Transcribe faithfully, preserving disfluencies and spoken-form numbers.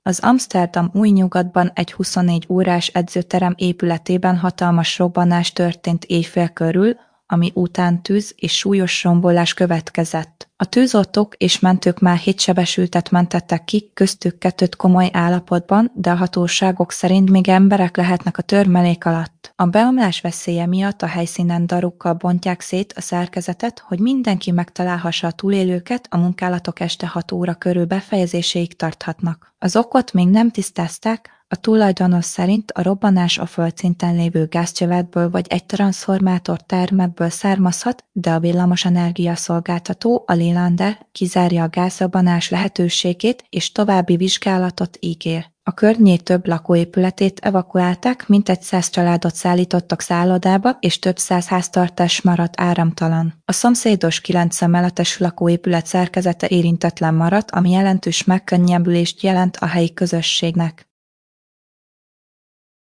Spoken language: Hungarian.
Az Amsterdam Újnyugatban egy huszonnégy órás edzőterem épületében hatalmas robbanás történt éjfél körül, ami után tűz és súlyos rombolás következett. A tűzoltók és mentők már hét sebesültet mentettek ki, köztük kettőt komoly állapotban, de a hatóságok szerint még emberek lehetnek a törmelék alatt. A beomlás veszélye miatt a helyszínen darukkal bontják szét a szerkezetet, hogy mindenki megtalálhassa a túlélőket, a munkálatok este hat óra körül befejezéséig tarthatnak. Az okot még nem tisztázták, a tulajdonos szerint a robbanás a földszinten lévő gázcsövetből vagy egy transzformátor termekből származhat, de a villamosenergia szolgáltató, a Lilander kizárja a gázrobbanás lehetőségét és további vizsgálatot ígér. A környék több lakóépületét evakuálták, mintegy száz családot szállítottak szállodába, és több száz háztartás maradt áramtalan. A szomszédos kilenc emeletes lakóépület szerkezete érintetlen maradt, ami jelentős megkönnyebbülést jelent a helyi közösségnek.